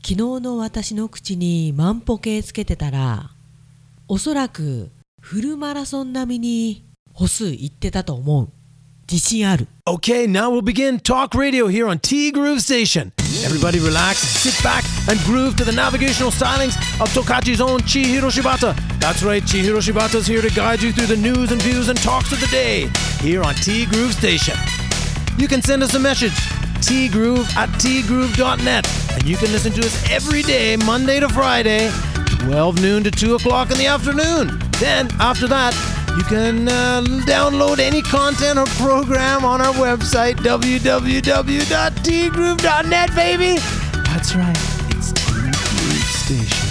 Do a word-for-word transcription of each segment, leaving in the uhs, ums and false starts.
昨日の私の口に万歩計つけてたら、おそらくフルマラソン並みに歩数いってたと思う。自信ある。 Okay, now we'll begin Talk Radio here on T Groove Station. Everybody relax, sit back, and groove to the navigational stylings of Tokachi's own Chihiro Shibata. That's right, Chihiro Shibata's here to guide you through the news and views and talks of the day here on T Groove Station. You can send us a message, tgroove at tgroove dot net, and you can listen to us every day, Monday to Friday, twelve noon to two o'clock in the afternoon. Then, after that, you can uh, download any content or program on our website, w w w dot t groove dot net, baby. That's right, it's T Groove Station.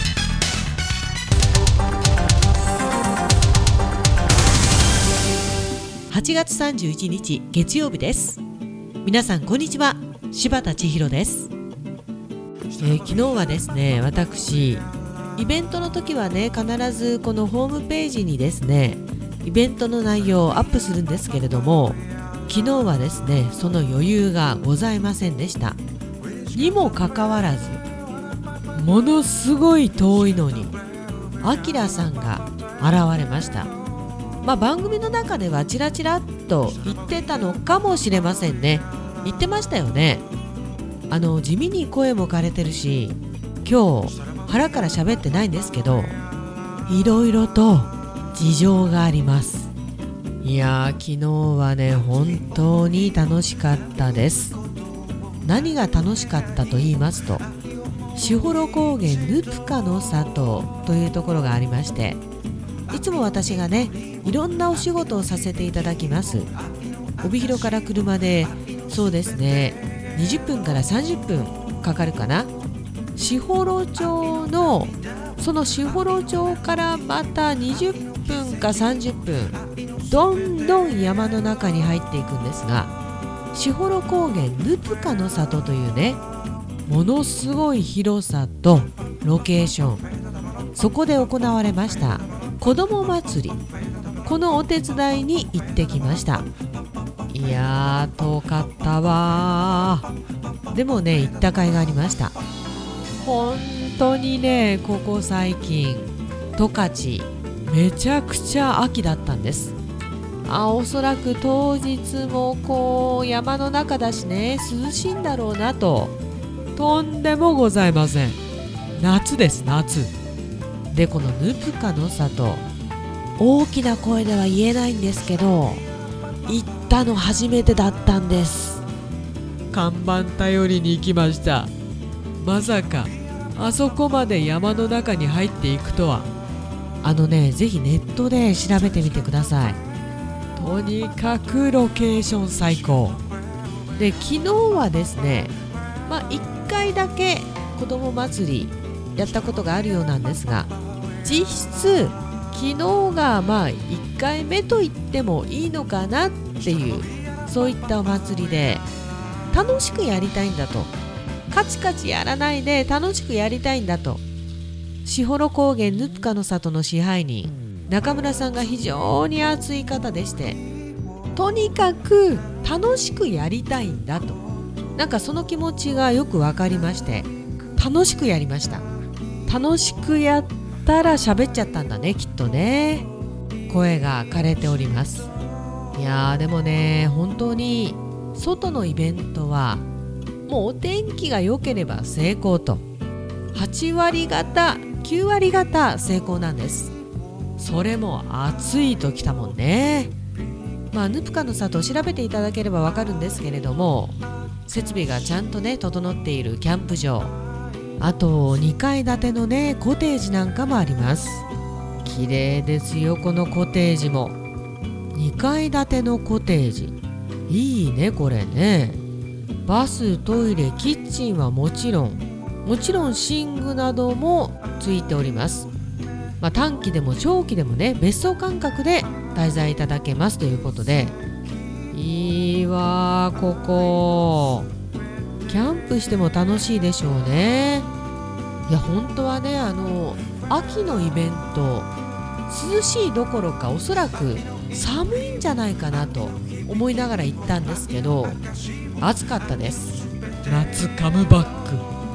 はちがつさんじゅういちにち月曜日です。皆さんこんにちは、柴田千尋です。えー、昨日はですね、私イベントの時はね、必ずこのホームページにですね、イベントの内容をアップするんですけれども、昨日はですね、その余裕がございませんでした。にもかかわらず、ものすごい遠いのにアキラさんが現れました。まあ番組の中ではチラチラっと言ってたのかもしれませんね。言ってましたよね。あの地味に声も枯れてるし、今日腹から喋ってないんですけど、いろいろと事情があります。いやー、昨日はね、本当に楽しかったです。何が楽しかったと言いますと、士幌高原ルプカの里というところがありまして、いつも私がね、いろんなお仕事をさせていただきます。帯広から車で、そうですね、にじゅっぷんからさんじゅっぷんかかるかな。士幌町のその士幌町からまたにじゅっぷんかさんじゅっぷん、どんどん山の中に入っていくんですが、士幌高原ルプカの里というね、ものすごい広さとロケーション、そこで行われました子ども祭り、このお手伝いに行ってきました。いやー、遠かったわー。でもね、行った甲斐がありました。本当にね、ここ最近十勝めちゃくちゃ秋だったんです。あ、おそらく当日もこう山の中だしね、涼しいんだろうなと。とんでもございません。夏です、夏で。このルプカの里、大きな声では言えないんですけど、行ったの初めてだったんです。看板頼りに行きました。まさかあそこまで山の中に入っていくとは。あのね、ぜひネットで調べてみてください。とにかくロケーション最高で、昨日はですね、まあいっかいだけ子ども祭りやったことがあるようなんですが、実質昨日がまあいっかいめと言ってもいいのかなっていう、そういったお祭りで、楽しくやりたいんだと、カチカチやらないで楽しくやりたいんだと、士幌高原ルプカの里の支配人中村さんが非常に熱い方でして、とにかく楽しくやりたいんだと、なんかその気持ちがよくわかりまして、楽しくやりました。楽しくやったら喋っちゃったんだね、きっとね。声が枯れております。いやー、でもね、本当に外のイベントはもうお天気が良ければ成功と、はちわり方きゅうわり方成功なんです。それも暑いときたもんね。まあルプカの里を調べていただければわかるんですけれども、設備がちゃんとね整っているキャンプ場、あとにかい建てのねコテージなんかもあります。綺麗ですよ、このコテージも。にかい建てのコテージ、いいねこれね。バス、トイレ、キッチンはもちろんもちろん寝具などもついております。まあ、短期でも長期でもね、別荘感覚で滞在いただけますということで、いいわー、ここキャンプしても楽しいでしょうね。いや本当はね、あの秋のイベント、涼しいどころかおそらく寒いんじゃないかなと思いながら行ったんですけど、暑かったです。夏カムバック。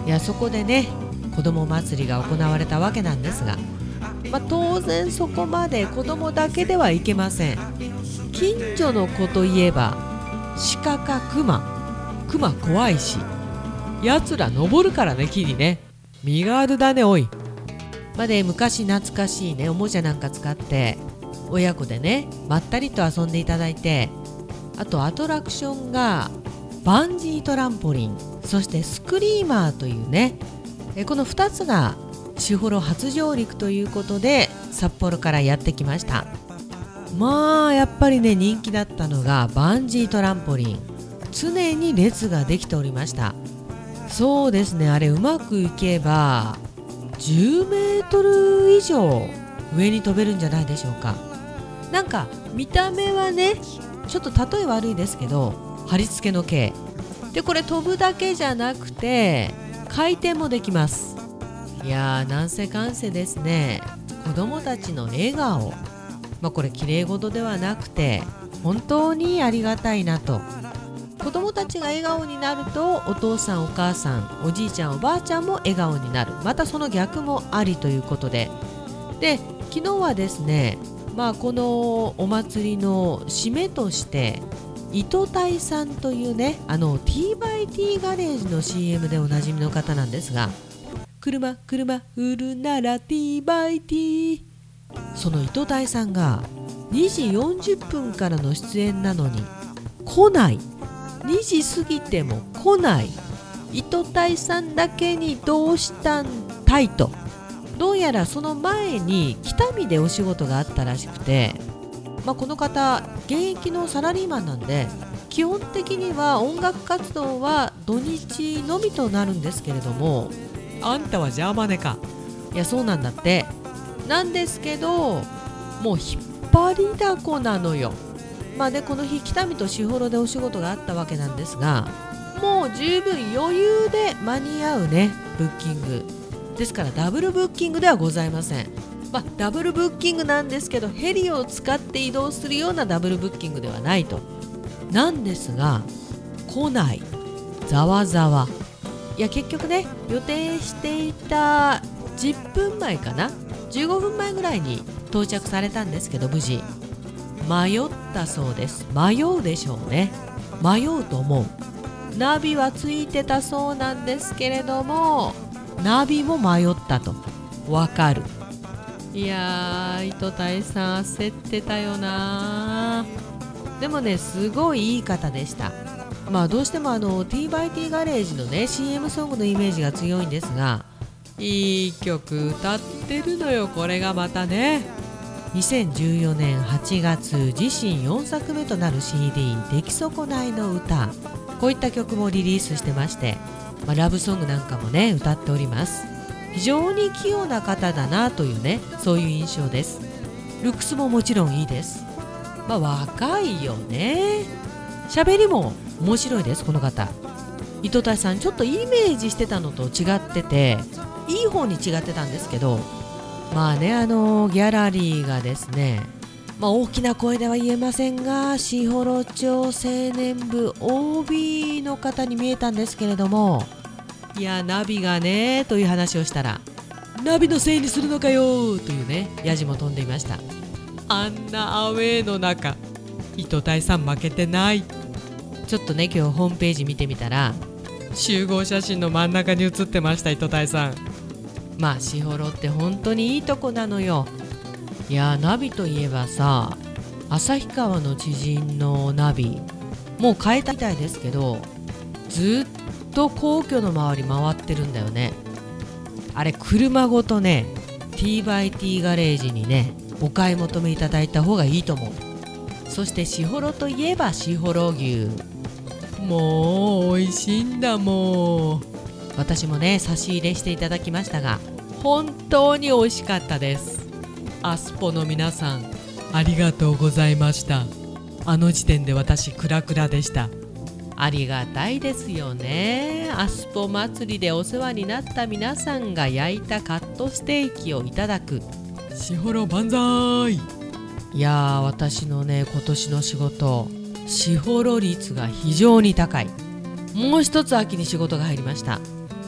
いやそこでね子ども祭りが行われたわけなんですが、まあ、当然そこまで子どもだけではいけません。近所の子といえば鹿か熊、熊怖いしやつら登るからね、木にね。身軽だねおい。まあ、で昔懐かしいねおもちゃなんか使って親子でねまったりと遊んでいただいて、あとアトラクションがバンジートランポリン、そしてスクリーマーというね、えこのふたつが士幌初上陸ということで札幌からやってきました。まあやっぱりね人気だったのがバンジートランポリン、常に列ができておりました。そうですね、あれうまくいけばじゅうメートル以上上に飛べるんじゃないでしょうか。なんか見た目はねちょっと例え悪いですけど貼り付けの系で、これ飛ぶだけじゃなくて回転もできます。いやーなんせかんせですね、子供たちの笑顔、まあこれ綺麗事ではなくて本当にありがたいなと。子供たちが笑顔になるとお父さんお母さんおじいちゃんおばあちゃんも笑顔になる、またその逆もありということで、で昨日はですね、まあこのお祭りの締めとして糸隊さんというね、あの ティーバイティー ガレージの シーエム でおなじみの方なんですが、車車売るなら ティーバイティー、 その糸隊さんがにじよんじゅっぷんからの出演なのに来ない、にじ過ぎても来ない、糸隊さんだけにどうしたんたいと。どうやらその前に北見でお仕事があったらしくて、まあ、この方現役のサラリーマンなんで基本的には音楽活動は土日のみとなるんですけれども、あんたはジャーマネか、いやそうなんだって。なんですけどもう引っ張りだこなのよ。まあでこの日北見と士幌でお仕事があったわけなんですが、もう十分余裕で間に合うねブッキングですから、ダブルブッキングではございません。まあ、ダブルブッキングなんですけどヘリを使って移動するようなダブルブッキングではないと。なんですが来ない、ざわざわ。いや結局ね予定していたじゅっぷんまえかな、じゅうごふんまえぐらいに到着されたんですけど、無事迷ったそうです。迷うでしょうね、迷うと思う。ナビはついてたそうなんですけれどもナビも迷ったとわかる。いやー糸隊さん焦ってたよな。でもねすごいいい方でした。まあどうしてもあの ティーバイティー ガレージのね シーエム ソングのイメージが強いんですが、いい曲歌ってるのよこれがまたね。にせんじゅうよねんはちがつ自身よんさくめとなる シーディー 出来損ないの歌、こういった曲もリリースしてまして、まあ、ラブソングなんかもね歌っております。非常に器用な方だなというね、そういう印象です。ルックスももちろんいいです。まあ若いよね。喋りも面白いです。この方糸田さんちょっとイメージしてたのと違ってて、いい方に違ってたんですけど、まあねあのギャラリーがですね、まあ大きな声では言えませんが士幌町青年部 オービー の方に見えたんですけれども、いやナビがねという話をしたら、ナビのせいにするのかよというねヤジも飛んでいました。あんなアウェーの中糸隊さん負けてない。ちょっとね今日ホームページ見てみたら集合写真の真ん中に写ってました糸隊さん。まあ士幌って本当にいいとこなのよ。いやナビといえばさ、旭川の知人のナビもう変えたみたいですけど、ずっと皇居の周り回ってるんだよね。あれ車ごとね ティーバイティー ガレージにねお買い求めいただいた方がいいと思う。そして士幌といえば士幌牛、もう美味しいんだもん。私もね差し入れしていただきましたが本当に美味しかったです。アスポの皆さんありがとうございました。あの時点で私クラクラでした。ありがたいですよね。アスポ祭りでお世話になった皆さんが焼いたカットステーキをいただく。士幌万歳。いやー私のね今年の仕事士幌率が非常に高い。もう一つ秋に仕事が入りました。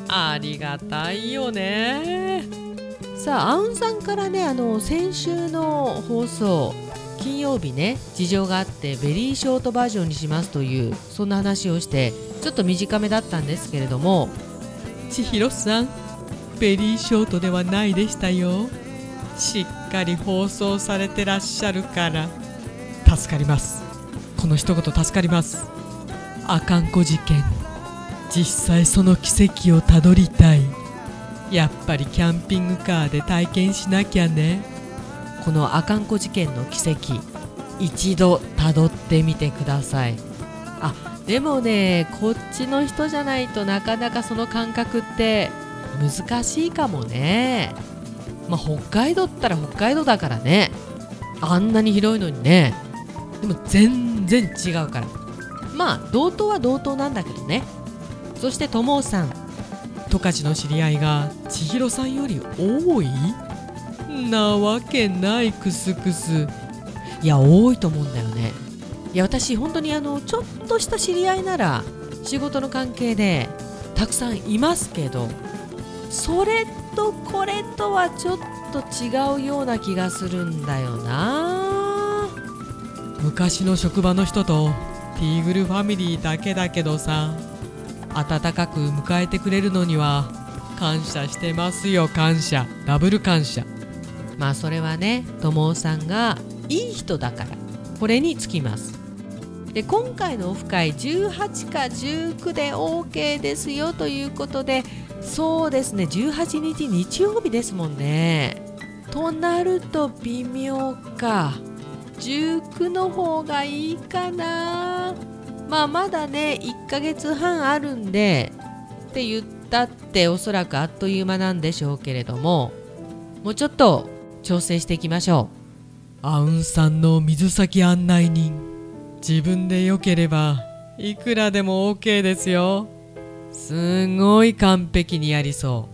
ありがたいよね。さあ、アウンさんからね、あの先週の放送、金曜日ね、事情があってベリーショートバージョンにしますという、そんな話をして、ちょっと短めだったんですけれども、千尋さん、ベリーショートではないでしたよ。しっかり放送されてらっしゃるから助かります。この一言助かります。阿寒湖事件、実際その奇跡をたどりたい。やっぱりキャンピングカーで体験しなきゃね。この阿寒湖事件の奇跡、一度たどってみてください。あ、でもね、こっちの人じゃないとなかなかその感覚って難しいかもね。まあ北海道ったら北海道だからね、あんなに広いのにね。でも全然違うから、まあ同等は同等なんだけどね。そしてともさん、十勝の知り合いが千尋さんより多いなわけない。クスクス。いや、多いと思うんだよね。いや、私本当にあのちょっとした知り合いなら仕事の関係でたくさんいますけど、それとこれとはちょっと違うような気がするんだよな。昔の職場の人とティーグルファミリーだけだけどさ、温かく迎えてくれるのには感謝してますよ。感謝、ダブル感謝。まあそれはね、ともさんがいい人だから、これにつきます。で、今回のオフ会じゅうはちかじゅうくで OK ですよということで、そうですね、じゅうはちにち日曜日ですもんね。となると微妙か。じゅうくの方がいいかな。まあまだねいっかげつはんあるんでって言ったっておそらくあっという間なんでしょうけれども、もうちょっと調整していきましょう。アウンさんの水先案内人、自分でよければいくらでも OK ですよ。すごい完璧にやりそう。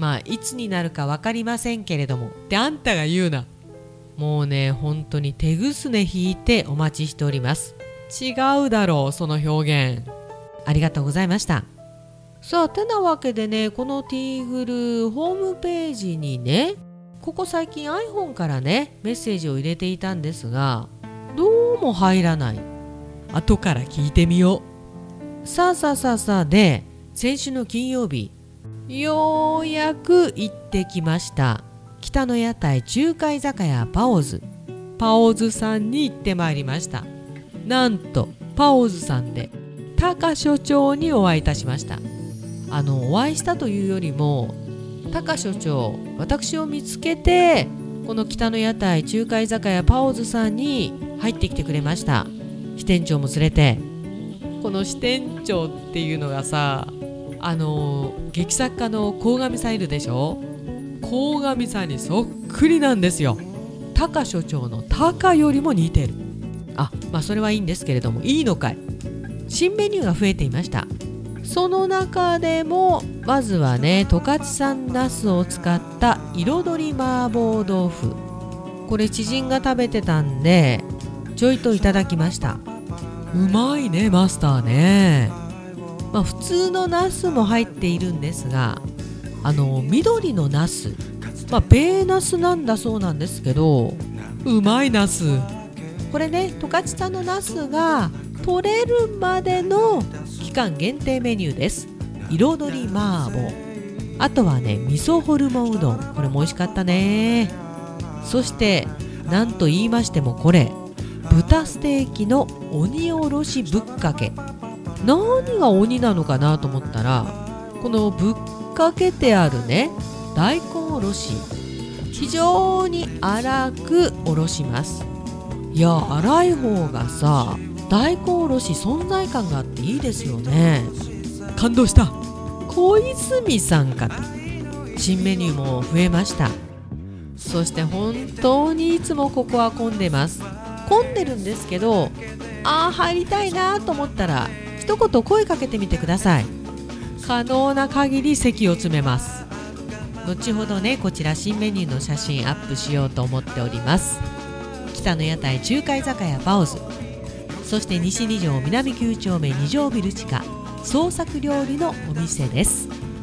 まあいつになるか分かりませんけれどもってあんたが言うな。もうね、本当に手ぐすね引いてお待ちしております。違うだろう、その表現。ありがとうございました。さあ、てなわけでね、このティーグルホームページにね、ここ最近 iPhone からねメッセージを入れていたんですが、どうも入らない。後から聞いてみよう。さあさあさあさあ、で先週の金曜日、ようやく行ってきました。北の屋台中華居酒屋パオズパオズさんに行ってまいりました。なんとパオズさんでタカ所長にお会いいたしました。あのお会いしたというよりも、タカ所長、私を見つけてこの北の屋台中華居酒屋パオズさんに入ってきてくれました。支店長も連れて。この支店長っていうのがさ、あの劇作家の鴻上さんいるでしょ。鴻上さんにそっくりなんですよ。タカ所長のタカよりも似てる。あ、まあそれはいいんですけれども、いいのかい。新メニューが増えていました。その中でもまずはね、十勝産ナスを使った彩り麻婆豆腐。これ知人が食べてたんでちょいといただきました。うまいねマスターね。まあ普通のナスも入っているんですが、あの緑のナス、まあベーナスなんだそうなんですけど、うまいナス。これね、十勝産のナスが取れるまでの期間限定メニューです。彩り麻婆。あとはね、味噌ホルモンうどん、これも美味しかったね。そしてなんと言いましてもこれ豚ステーキの鬼おろしぶっかけ。何が鬼なのかなと思ったら、このぶっかけてあるね大根おろし、非常に粗くおろします。いや、粗い方がさ、大根おろし存在感があっていいですよね。感動した。小泉さんかと。新メニューも増えました。そして本当にいつもここは混んでます。混んでるんですけど、あー入りたいなと思ったら一言声かけてみてください。可能な限り席を詰めます。後ほどね、こちら新メニューの写真アップしようと思っております。北の屋台中華居酒屋パオズ、そして西二条南きゅう丁目二条ビル地下創作料理のお店です。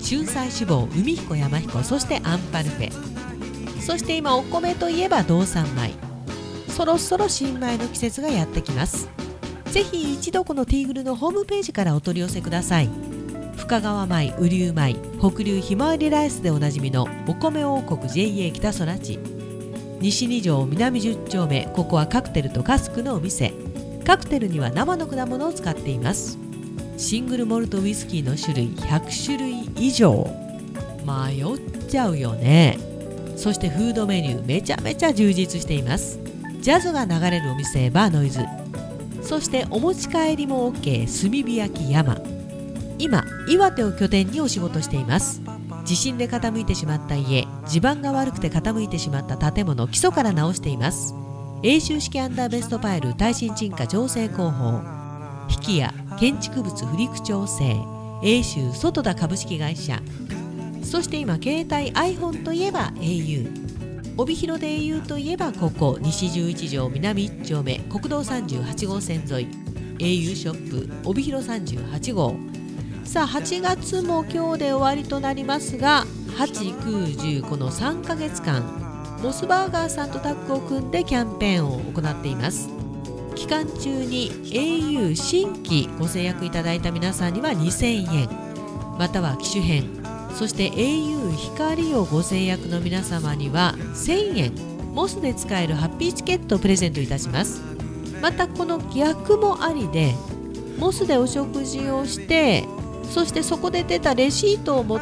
春菜志望、海彦山彦、そしてアンパルフェ、そして今お米といえば道産米。そろそろ新米の季節がやってきます。ぜひ一度このティーグルのホームページからお取り寄せください。深川米、雨竜米、北流ひまわりライスでおなじみのお米王国 ジェイエー 北空地、西二条南十丁目、ここはカクテルとカスクのお店。カクテルには生の果物を使っています。シングルモルトウイスキーの種類ひゃくしゅるい以上。迷っちゃうよね。そしてフードメニューめちゃめちゃ充実しています。ジャズが流れるお店バーノイズ、そしてお持ち帰りも OK 炭火焼き山。今岩手を拠点にお仕事しています。地震で傾いてしまった家、地盤が悪くて傾いてしまった建物、基礎から直しています。永修式アンダーベストパイル耐震沈下調整工法、引きや建築物不陸調整、永修外田株式会社。そして今携帯 iPhone といえば エーユー、 帯広で エーユー といえばここ西じゅういち条南いち丁目、国道さんじゅうはち号線沿い エーユー ショップ帯広さんじゅうはち号。さあはちがつも今日で終わりとなりますが、はち、く、じゅうこのさんかげつかんモスバーガーさんとタッグを組んでキャンペーンを行っています。期間中に エーユー 新規ご制約いただいた皆さんにはにせんえん、または機種変、そして エーユー 光をご制約の皆様にはせんえんモスで使えるハッピーチケットをプレゼントいたします。またこの逆もありで、モスでお食事をして、そしてそこで出たレシートを持って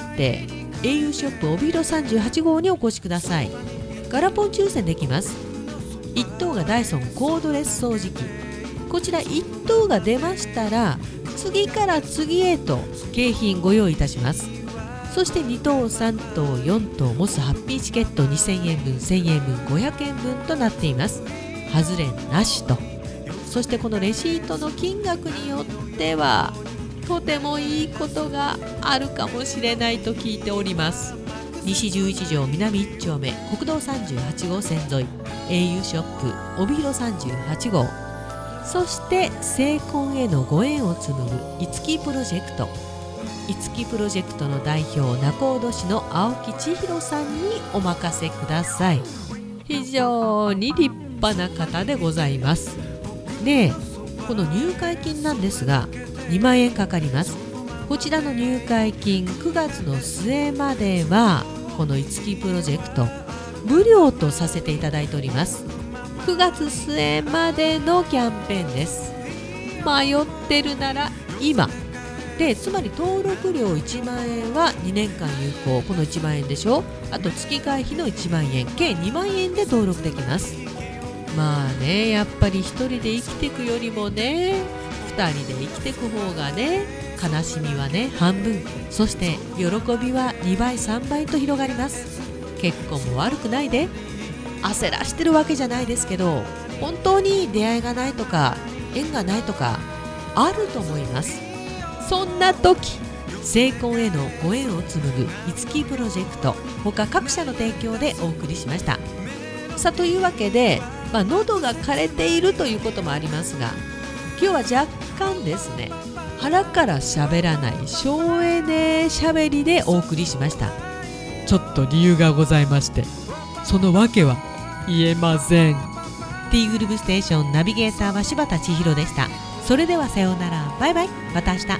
エーユー ショップ帯広さんじゅうはち号にお越しください。ガラポン抽選できます。いっ等がダイソンコードレス掃除機、こちらいっ等が出ましたら次から次へと景品ご用意いたします。そしてに等さん等よん等モスハッピーチケットにせんえんぶんせんえんぶんごひゃくえんぶんとなっています。外れなしと。そしてこのレシートの金額によってはとてもいいことがあるかもしれないと聞いております。西じゅういち条南いち丁目、国道さんじゅうはち号線沿い エーユー ショップ帯広さんじゅうはち号。そして成婚へのご縁を紡ぐいつきプロジェクト、いつきプロジェクトの代表仲人市の青木千尋さんにお任せください。非常に立派な方でございます。で、この入会金なんですがにまんえんかかります。こちらの入会金くがつの末まではこのいつきプロジェクト無料とさせていただいております。くがつ末までのキャンペーンです。迷ってるなら今で、つまり登録料いちまんえんはにねんかん有効、このいちまんえんでしょ。あと月会費のいちまんえん、計にまんえんで登録できます。まあね、やっぱり一人で生きていくよりもね、二人で生きていく方がね、悲しみはね半分、そして喜びはにばいさんばいと広がります。結婚も悪くないで、焦らしてるわけじゃないですけど、本当に出会いがないとか縁がないとかあると思います。そんな時、成婚へのご縁を紡ぐいつきプロジェクト、他各社の提供でお送りしました。さあというわけで、まあ、喉が枯れているということもありますが、今日は若干ですね、腹から喋らない省エネ喋りでお送りしました。ちょっと理由がございまして、その訳は言えません。 T グループステーションナビゲーターは柴田千尋でした。それではさようなら、バイバイ、また明日。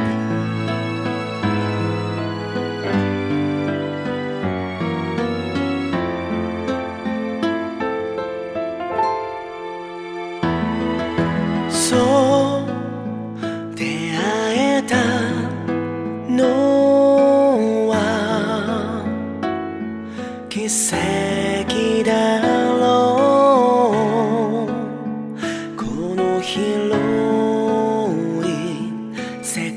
そう出会えたのは奇跡だろう。この広い世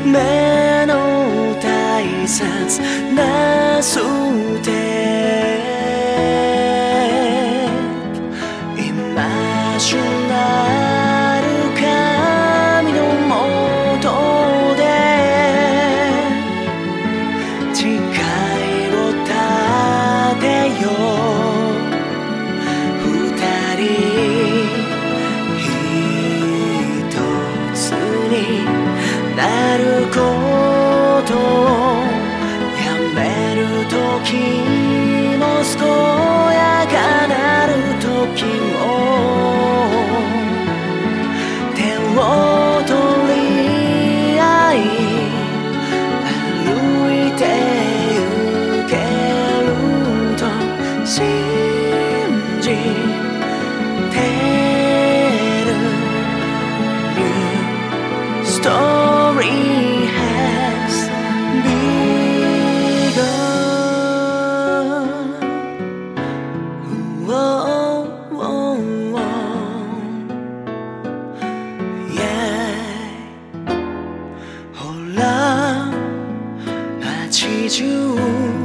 目の大切なステップイマジナル神のもとで誓いを立てよう二人一つになることをやめる時も健やかなる時も手を取り合い歩いてゆけると信じてる New story has begun. Whoa, whoa, whoa. Yeah. ほら街中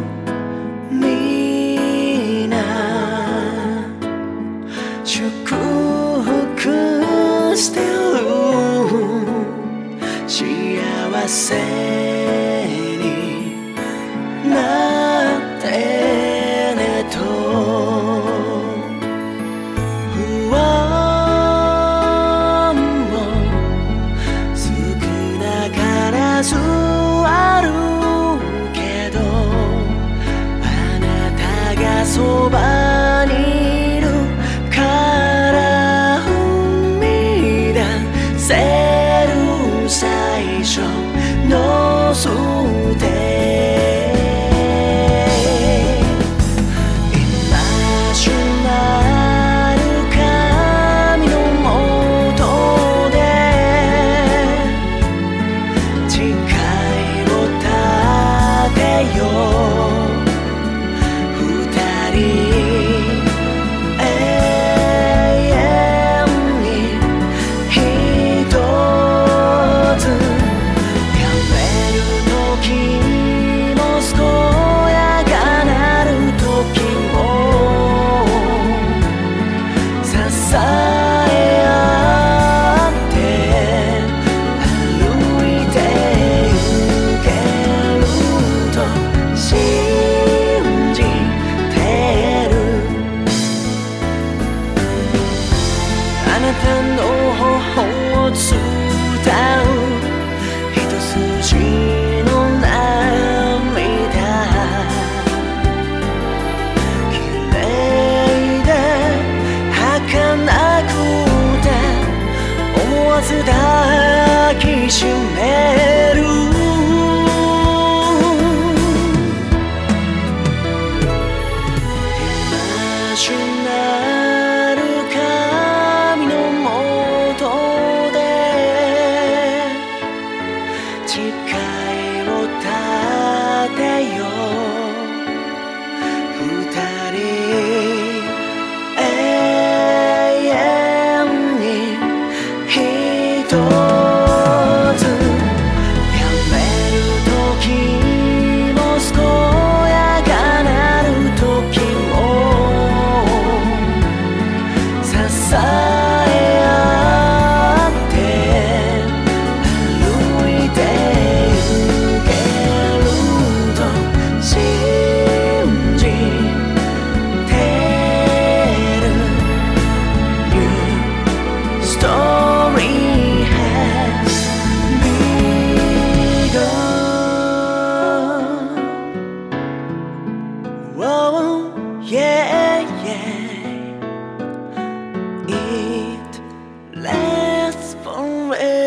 みんな祝福してる幸せになってねと不安も少なからずあるけどあなたがそばにいるから生み出せる最初のステップイマジナル神のもとで誓いを立てよう二人永遠に一つやめる時も健やかなる時も支え合って歩いてゆけると信じてるあなたの頬を伝う一筋の涙綺麗で儚くて思わず抱きしめるイマジナル神のもとで誓いを立てよう二人永遠に一つやめる時も健やかなる時も支え合って歩いてゆけると信じてる New story has begun. Whoa, yeah, yeah. It lasts forever.